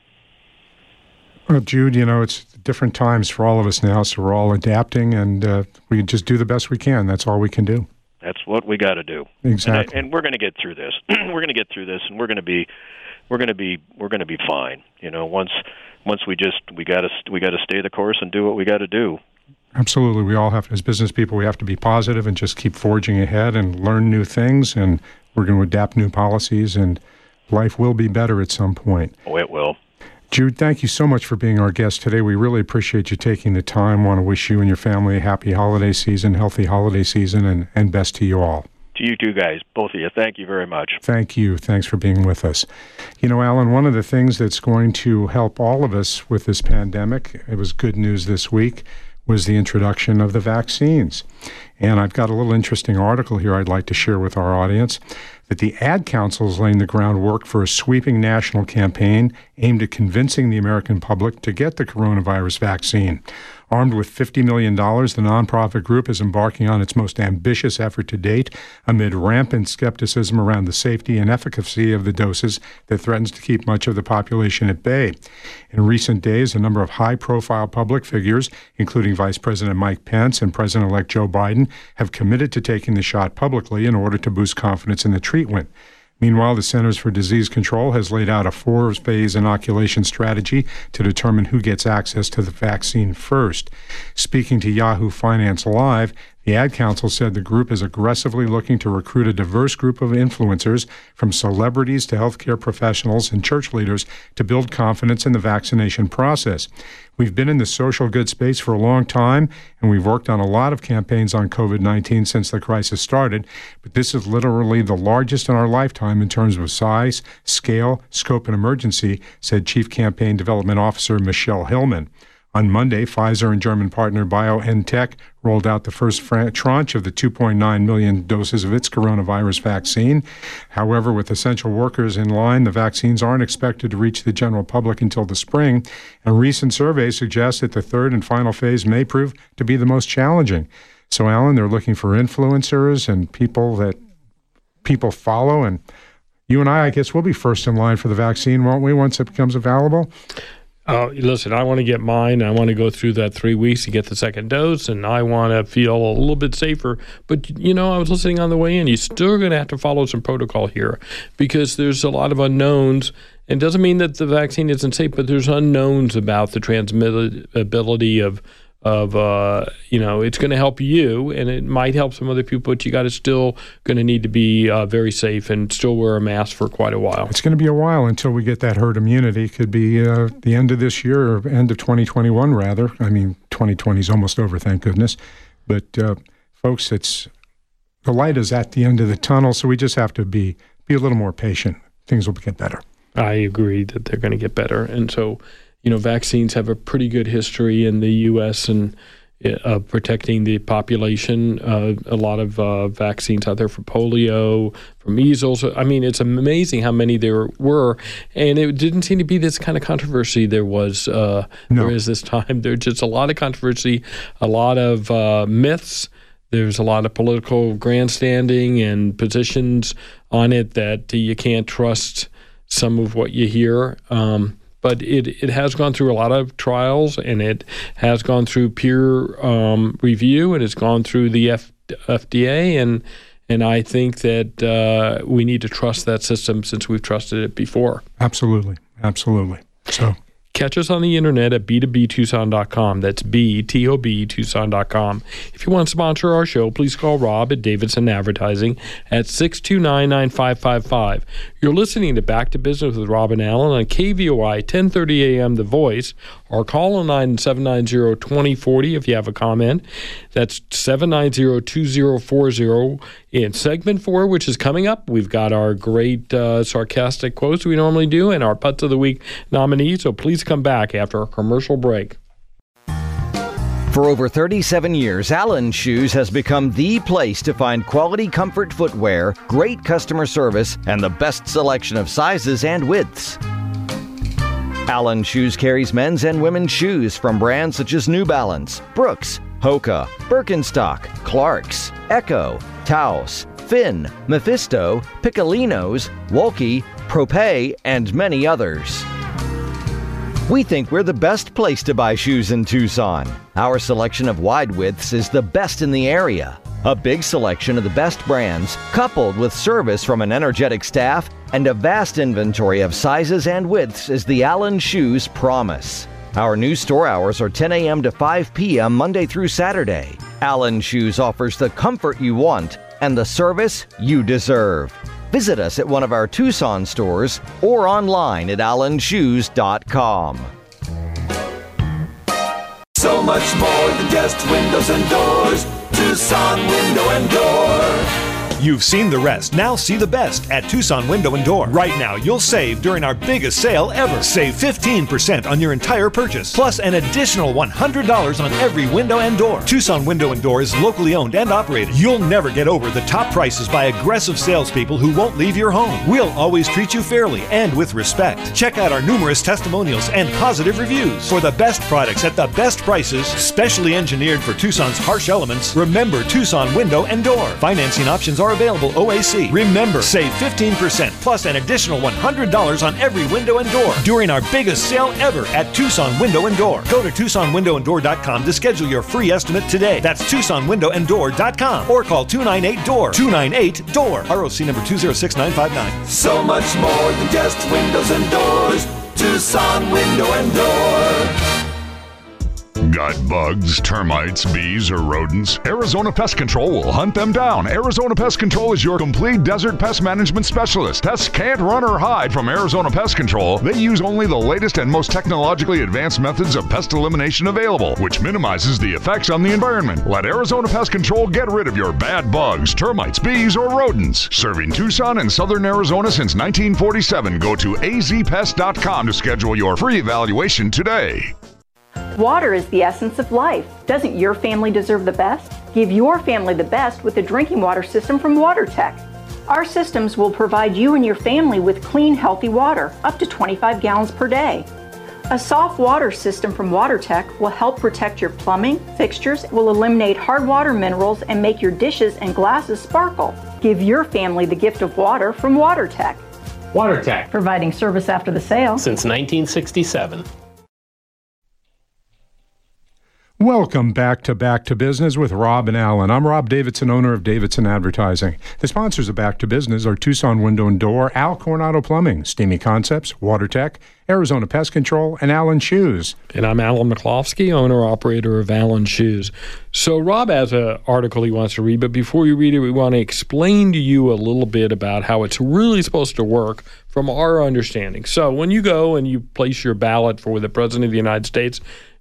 Well, Jude, you know, it's different times for all of us now, so we're all adapting, and uh, we just do the best we can. That's all we can do. That's what we got to do. Exactly. And, I, and we're going to get through this. we're going to get through this, and we're going to be, we're going to be, we're going to be fine. You know, once, once we just, we got to, we got to stay the course and do what we got to do. Absolutely. We all have, as business people, we have to be positive and just keep forging ahead and learn new things, and we're going to adapt new policies, and life will be better at some point. Oh, it will. Jude, thank you so much for being our guest today. We really appreciate you taking the time. Want to wish you and your family a happy holiday season, healthy holiday season, and, and best to you all. To you two guys, both of you, thank you very much. Thank you. Thanks for being with us. You know, Alan, one of the things that's going to help all of us with this pandemic, it was good news this week, was the introduction of the vaccines. And I've got a little interesting article here I'd like to share with our audience, that the Ad Council is laying the groundwork for a sweeping national campaign aimed at convincing the American public to get the coronavirus vaccine. Armed with fifty million dollars, the nonprofit group is embarking on its most ambitious effort to date amid rampant skepticism around the safety and efficacy of the doses that threatens to keep much of the population at bay. In recent days, a number of high-profile public figures, including Vice President Mike Pence and President-elect Joe Biden, have committed to taking the shot publicly in order to boost confidence in the treatment. Meanwhile, the Centers for Disease Control has laid out a four-phase inoculation strategy to determine who gets access to the vaccine first. Speaking to Yahoo Finance Live, the Ad Council said the group is aggressively looking to recruit a diverse group of influencers, from celebrities to healthcare professionals and church leaders, to build confidence in the vaccination process. We've been in the social good space for a long time, and we've worked on a lot of campaigns on COVID nineteen since the crisis started, but this is literally the largest in our lifetime in terms of size, scale, scope, and emergency, said Chief Campaign Development Officer Michelle Hillman. On Monday, Pfizer and German partner BioNTech rolled out the first tranche of the two point nine million doses of its coronavirus vaccine. However, with essential workers in line, the vaccines aren't expected to reach the general public until the spring. A recent survey suggests that the third and final phase may prove to be the most challenging. So, Alan, they're looking for influencers and people that people follow. And you and I, I guess, will be first in line for the vaccine, won't we, once it becomes available? Uh, listen, I want to get mine. I want to go through that three weeks to get the second dose, and I want to feel a little bit safer. But, you know, I was listening on the way in. You're still going to have to follow some protocol here because there's a lot of unknowns. It doesn't mean that the vaccine isn't safe, but there's unknowns about the transmissibility of, of uh, you know, it's going to help you, and it might help some other people, but you got to still going to need to be uh, very safe and still wear a mask for quite a while. It's going to be a while until we get that herd immunity. Could be uh, the end of this year or end of twenty twenty-one, rather. I mean, twenty twenty is almost over, thank goodness. But, uh, folks, it's the light is at the end of the tunnel, so we just have to be be a little more patient. Things will get better. I agree that they're going to get better. And so, you know, vaccines have a pretty good history in the U S and uh, protecting the population. Uh, a lot of uh, vaccines out there for polio, for measles. I mean, it's amazing how many there were. And it didn't seem to be this kind of controversy there was, uh, No. there is this time. There's just a lot of controversy, a lot of uh, myths. There's a lot of political grandstanding and positions on it that you can't trust some of what you hear. Um, but it, it has gone through a lot of trials, and it has gone through peer um, review, and it's gone through the F, FDA. And and I think that uh, we need to trust that system since we've trusted it before. Absolutely. Absolutely. So catch us on the internet at b two b tucson dot com. That's B T O B Tucson dot com. If you want to sponsor our show, please call Rob at Davidson Advertising at six two nine, nine five five five. You're listening to Back to Business with Rob and Allen on K V O I ten thirty a.m. The Voice, or call on nine seven nine zero, two zero four zero if you have a comment. That's seven nine zero, two zero four zero. In segment four, which is coming up, we've got our great uh, sarcastic quotes we normally do and our Putts of the Week nominees, so please come back after a commercial break. For over thirty-seven years, Allen Shoes has become the place to find quality comfort footwear, great customer service, and the best selection of sizes and widths. Allen Shoes carries men's and women's shoes from brands such as New Balance, Brooks, Hoka, Birkenstock, Clarks, Echo, Taos, Finn, Mephisto, Piccolinos, Wolke, Propay, and many others. We think we're the best place to buy shoes in Tucson. Our selection of wide widths is the best in the area. A big selection of the best brands, coupled with service from an energetic staff and a vast inventory of sizes and widths, is the Allen Shoes promise. Our new store hours are ten a.m. to five p.m. Monday through Saturday. Allen Shoes offers the comfort you want and the service you deserve. Visit us at one of our Tucson stores or online at allen shoes dot com. So much more than just windows and doors. Tucson Window and Door. You've seen the rest. Now see the best at Tucson Window and Door. Right now, you'll save during our biggest sale ever. Save fifteen percent on your entire purchase, plus an additional one hundred dollars on every window and door. Tucson Window and Door is locally owned and operated. You'll never get over the top prices by aggressive salespeople who won't leave your home. We'll always treat you fairly and with respect. Check out our numerous testimonials and positive reviews. For the best products at the best prices, specially engineered for Tucson's harsh elements, remember Tucson Window and Door. Financing options are available O A C. Remember, save fifteen percent plus an additional one hundred dollars on every window and door during our biggest sale ever at Tucson Window and Door. Go to tucson window and door dot com to schedule your free estimate today. That's tucson window and door dot com or call two nine eight D O O R. two nine eight D O O R. R O C number two zero six nine five nine. So much more than just windows and doors. Tucson Window and Door. Got bugs, termites, bees, or rodents? Arizona Pest Control will hunt them down. Arizona Pest Control is your complete desert pest management specialist. Pests can't run or hide from Arizona Pest Control. They use only the latest and most technologically advanced methods of pest elimination available, which minimizes the effects on the environment. Let Arizona Pest Control get rid of your bad bugs, termites, bees, or rodents. Serving Tucson and southern Arizona since nineteen forty-seven. Go to a z pest dot com to schedule your free evaluation today. Water is the essence of life. Doesn't your family deserve the best? Give your family the best with the drinking water system from WaterTech. Our systems will provide you and your family with clean, healthy water, up to twenty-five gallons per day. A soft water system from WaterTech will help protect your plumbing, fixtures, will eliminate hard water minerals, and make your dishes and glasses sparkle. Give your family the gift of water from WaterTech. WaterTech, providing service after the sale since nineteen sixty-seven. Welcome back to Back to Business with Rob and Allen. I'm Rob Davidson, owner of Davidson Advertising. The sponsors of Back to Business are Tucson Window and Door, Al Coronado Plumbing, Steamy Concepts, WaterTech, Arizona Pest Control, and Allen Shoes. And I'm Alan McCloskey, owner-operator of Allen Shoes. So Rob has an article he wants to read, but before you read it, we want to explain to you a little bit about how it's really supposed to work from our understanding. So when you go and you place your ballot for the President of the United States,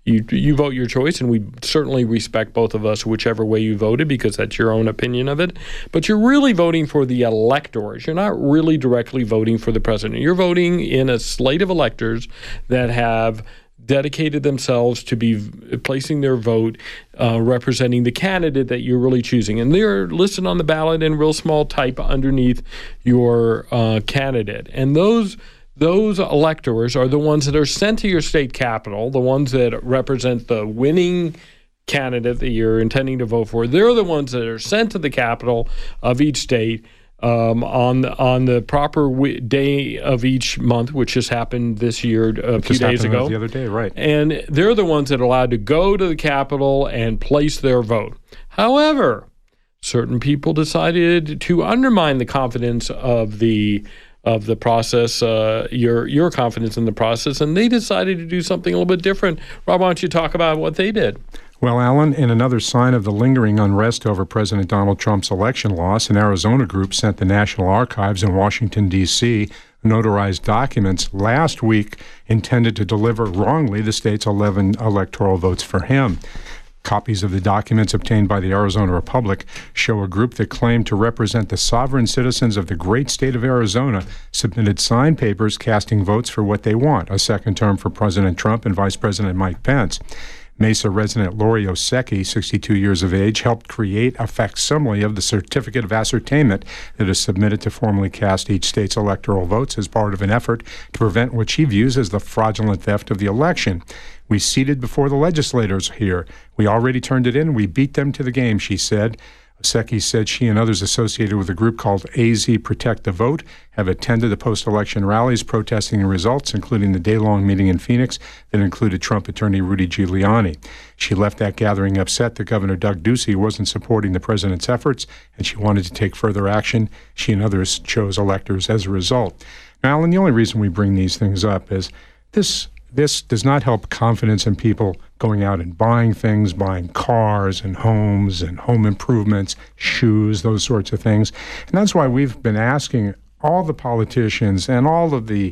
You you vote your choice, and we certainly respect both of us, whichever way you voted, because that's your own opinion of it. But you're really voting for the electors. You're not really directly voting for the president. You're voting in a slate of electors that have dedicated themselves to be placing their vote uh, representing the candidate that you're really choosing. And they're listed on the ballot in real small type underneath your uh, candidate. And those those electors are the ones that are sent to your state capital, the ones that represent the winning candidate that you're intending to vote for. They're the ones that are sent to the capital of each state Um, on the, on the proper w- day of each month, which just happened this year a few Just days happened ago. the other day, right? And they're the ones that are allowed to go to the Capitol and place their vote. However, certain people decided to undermine the confidence of the of the process, uh, your your confidence in the process, and they decided to do something a little bit different. Rob, why don't you talk about what they did? Well, Alan, in another sign of the lingering unrest over President Donald Trump's election loss, an Arizona group sent the National Archives in Washington, D C notarized documents last week intended to deliver wrongly the state's eleven electoral votes for him. Copies of the documents obtained by the Arizona Republic show a group that claimed to represent the sovereign citizens of the great state of Arizona submitted signed papers casting votes for what they want, a second term for President Trump and Vice President Mike Pence. Mesa resident Lori Osecki, sixty-two years of age, helped create a facsimile of the certificate of ascertainment that is submitted to formally cast each state's electoral votes as part of an effort to prevent what she views as the fraudulent theft of the election. We ceded before the legislators here. We already turned it in. We beat them to the game, she said. Osecki said she and others associated with a group called A Z Protect the Vote have attended the post-election rallies protesting the results, including the day-long meeting in Phoenix that included Trump attorney Rudy Giuliani. She left that gathering upset that Governor Doug Ducey wasn't supporting the president's efforts, and she wanted to take further action. She and others chose electors as a result. Now, Alan, the only reason we bring these things up is this This does not help confidence in people going out and buying things, buying cars and homes and home improvements, shoes, those sorts of things. And that's why we've been asking all the politicians and all of the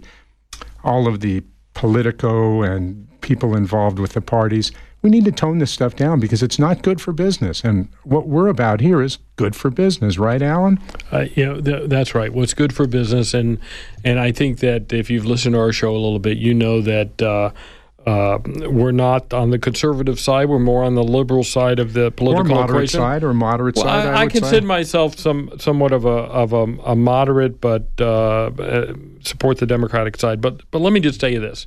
all of the Politico and people involved with the parties, we need to tone this stuff down because it's not good for business. And what we're about here is good for business, right, Alan? Uh, you know, th- that's right. What's good for business, and and I think that if you've listened to our show a little bit, you know that uh, uh, we're not on the conservative side. We're more on the liberal side of the political or moderate equation. side, or moderate well, side. I, I, I would consider say. myself some somewhat of a of a, a moderate, but uh, uh, support the Democratic side. But but let me just tell you this: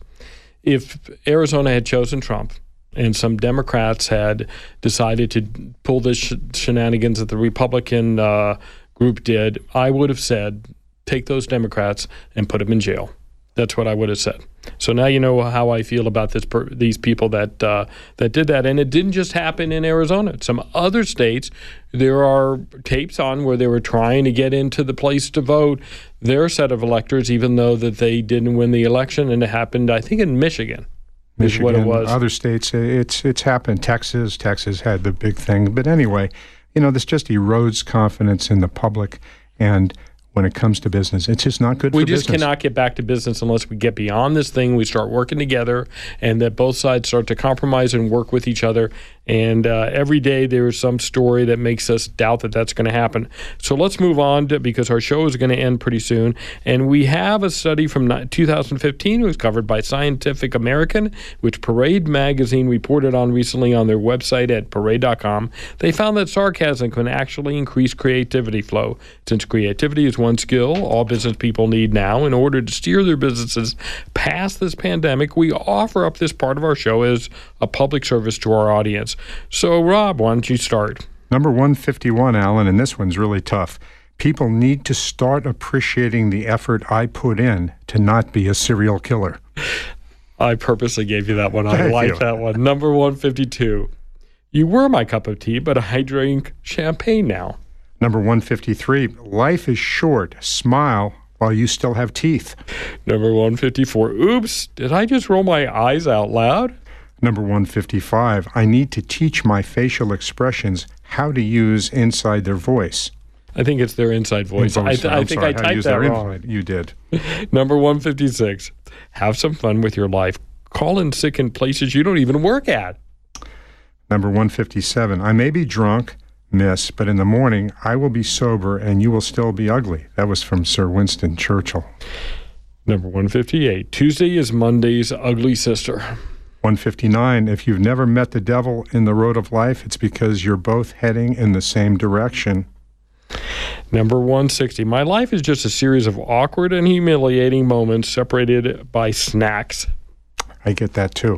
if Arizona had chosen Trump, and some Democrats had decided to pull the sh- shenanigans that the Republican uh, group did, I would have said, take those Democrats and put them in jail. That's what I would have said. So now you know how I feel about this per- these people that uh, that did that. And it didn't just happen in Arizona. Some other states, there are tapes on where they were trying to get into the place to vote their set of electors, even though that they didn't win the election. And it happened, I think, in Michigan. Michigan, what it was. Other states, it's it's happened. Texas, Texas had the big thing. But anyway, you know, this just erodes confidence in the public. And when it comes to business, it's just not good we for just business. cannot get back to business unless we get beyond this thing, we start working together, and that both sides start to compromise and work with each other. And uh, every day there is some story that makes us doubt that that's going to happen. So let's move on to, because our show is going to end pretty soon. And we have a study from two thousand fifteen. It was covered by Scientific American, which Parade Magazine reported on recently on their website at parade dot com. They found that sarcasm can actually increase creativity flow. Since creativity is one skill all business people need now in order to steer their businesses past this pandemic, we offer up this part of our show as a public service to our audience. So, Rob, why don't you start? Number one fifty-one, Alan, and this one's really tough. People need to start appreciating the effort I put in to not be a serial killer. I purposely gave you that one. I Thank like you. that one. Number one fifty-two. You were my cup of tea, but I drink champagne now. Number one fifty-three, life is short. Smile while you still have teeth. Number one fifty-four. Oops, did I just roll my eyes out loud? Number one fifty-five, I need to teach my facial expressions how to use inside their voice. I think it's their inside voice. I, th- I think sorry, I how to typed use that their wrong. inside. You did. Number one fifty-six. Have some fun with your life. call in sick in places you don't even work at. Number one fifty-seven, I may be drunk, miss, but in the morning I will be sober and you will still be ugly. That was from Sir Winston Churchill. Number one fifty-eight, Tuesday is Monday's ugly sister. one fifty-nine, if you've never met the devil in the road of life, it's because you're both heading in the same direction. Number one sixty, my life is just a series of awkward and humiliating moments separated by snacks. I get that too.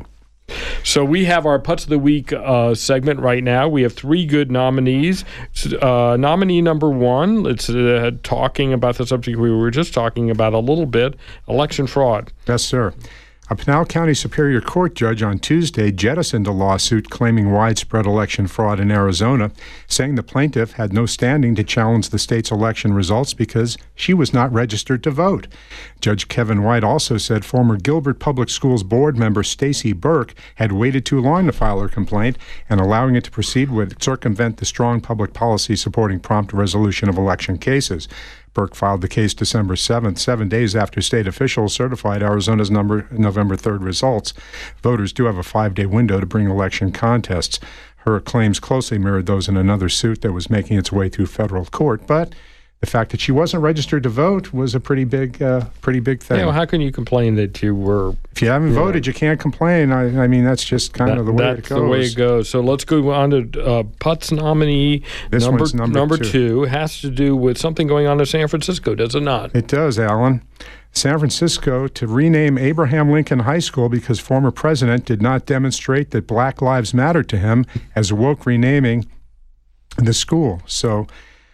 So we have our Putts of the Week uh, segment right now. We have three good nominees. Uh, nominee number one, it's uh, talking about the subject we were just talking about a little bit, election fraud. Yes, sir. A Pinal County Superior Court judge on Tuesday jettisoned a lawsuit claiming widespread election fraud in Arizona, saying the plaintiff had no standing to challenge the state's election results because she was not registered to vote. Judge Kevin White also said former Gilbert Public Schools board member Stacy Burke had waited too long to file her complaint, and allowing it to proceed would circumvent the strong public policy supporting prompt resolution of election cases. Burke filed the case December seventh, seven days after state officials certified Arizona's number, November third results. Voters do have a five-day window to bring election contests. Her claims closely mirrored those in another suit that was making its way through federal court, but the fact that she wasn't registered to vote was a pretty big, uh, pretty big thing. Yeah, well, how can you complain that you were... If you haven't you voted, know, you can't complain. I, I mean, that's just kind that, of the way it goes. That's the way it goes. So let's go on to uh, Putts nominee. This number, one's number, number two. two. Has to do with something going on in San Francisco, does it not? It does, Alan. San Francisco to rename Abraham Lincoln High School because former president did not demonstrate that Black Lives Matter to him as woke renaming the school. So...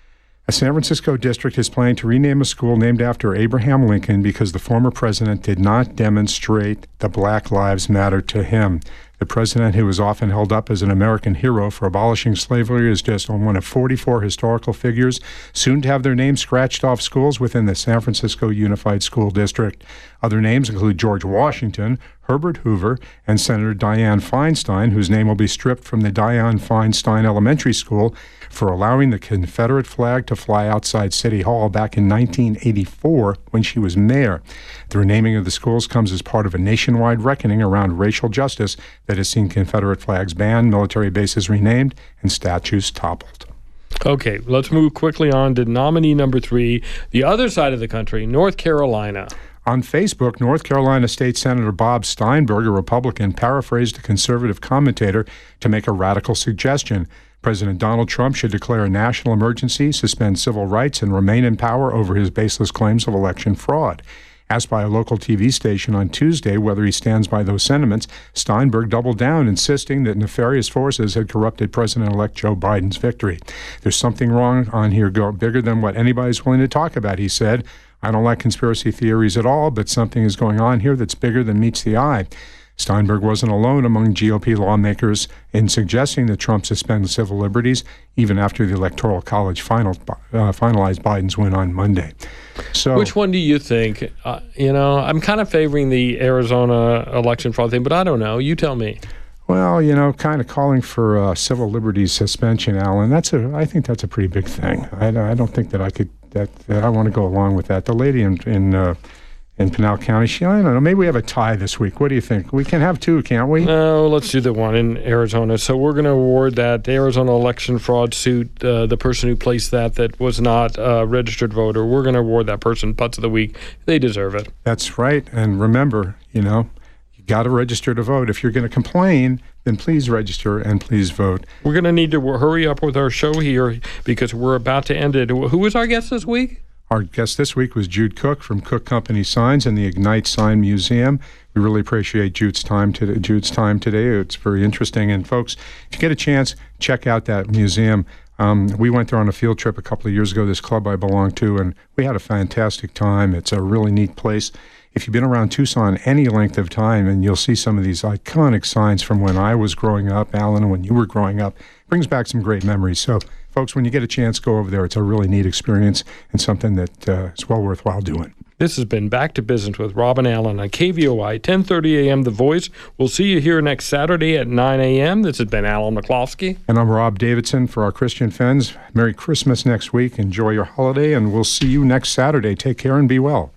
A San Francisco district is planning to rename a school named after Abraham Lincoln because the former president did not demonstrate the Black Lives Matter to him. The president, who was often held up as an American hero for abolishing slavery, is just one of forty-four historical figures soon to have their names scratched off schools within the San Francisco Unified School District. Other names include George Washington, Herbert Hoover, and Senator Dianne Feinstein, whose name will be stripped from the Dianne Feinstein Elementary School for allowing the Confederate flag to fly outside City Hall back in nineteen eighty-four when she was mayor. The renaming of the schools comes as part of a nationwide reckoning around racial justice that has seen Confederate flags banned, military bases renamed, and statues toppled. Okay, let's move quickly on to nominee number three, the other side of the country, North Carolina. On Facebook, North Carolina State Senator Bob Steinberg, a Republican, paraphrased a conservative commentator to make a radical suggestion. President Donald Trump should declare a national emergency, suspend civil rights, and remain in power over his baseless claims of election fraud. Asked by a local T V station on Tuesday whether he stands by those sentiments, Steinberg doubled down, insisting that nefarious forces had corrupted President-elect Joe Biden's victory. There's something wrong on here, go bigger than what anybody's willing to talk about, he said. I don't like conspiracy theories at all, but something is going on here that's bigger than meets the eye. Steinberg wasn't alone among G O P lawmakers in suggesting that Trump suspend civil liberties, even after the Electoral College final, uh, finalized Biden's win on Monday. So, which one do you think? Uh, you know, I'm kind of favoring the Arizona election fraud thing, but I don't know. You tell me. Well, you know, kind of calling for uh, civil liberties suspension, Alan. That's a. I think that's a pretty big thing. I, I don't think that I could. That, that I want to go along with that. The lady in in. Uh, In Pinal County, she, I don't know, maybe we have a tie this week. What do you think? We can have two, can't we? No, let's do the one in Arizona. So we're going to award that the Arizona election fraud suit, uh, the person who placed that that was not a registered voter. We're going to award that person Putts of the Week. They deserve it. That's right. And remember, you know, you got to register to vote. If you're going to complain, then please register and please vote. We're going to need to hurry up with our show here because we're about to end it. Who was our guest this week? Our guest this week was Jude Cook from Cook Company Signs and the Ignite Sign Museum. We really appreciate Jude's time today. Jude's time today. It's very interesting. And folks, if you get a chance, check out that museum. Um, we went there on a field trip a couple of years ago, this club I belong to, and we had a fantastic time. It's a really neat place. If you've been around Tucson any length of time, and you'll see some of these iconic signs from when I was growing up, Alan, and when you were growing up, it brings back some great memories. So, folks, when you get a chance, go over there. It's a really neat experience and something that uh, is well worthwhile doing. This has been Back to Business with Robin Allen on K V O I, ten thirty a.m. The Voice. We'll see you here next Saturday at nine a.m. This has been Alan McCloskey. And I'm Rob Davidson for our Christian friends. Merry Christmas next week. Enjoy your holiday, and we'll see you next Saturday. Take care and be well.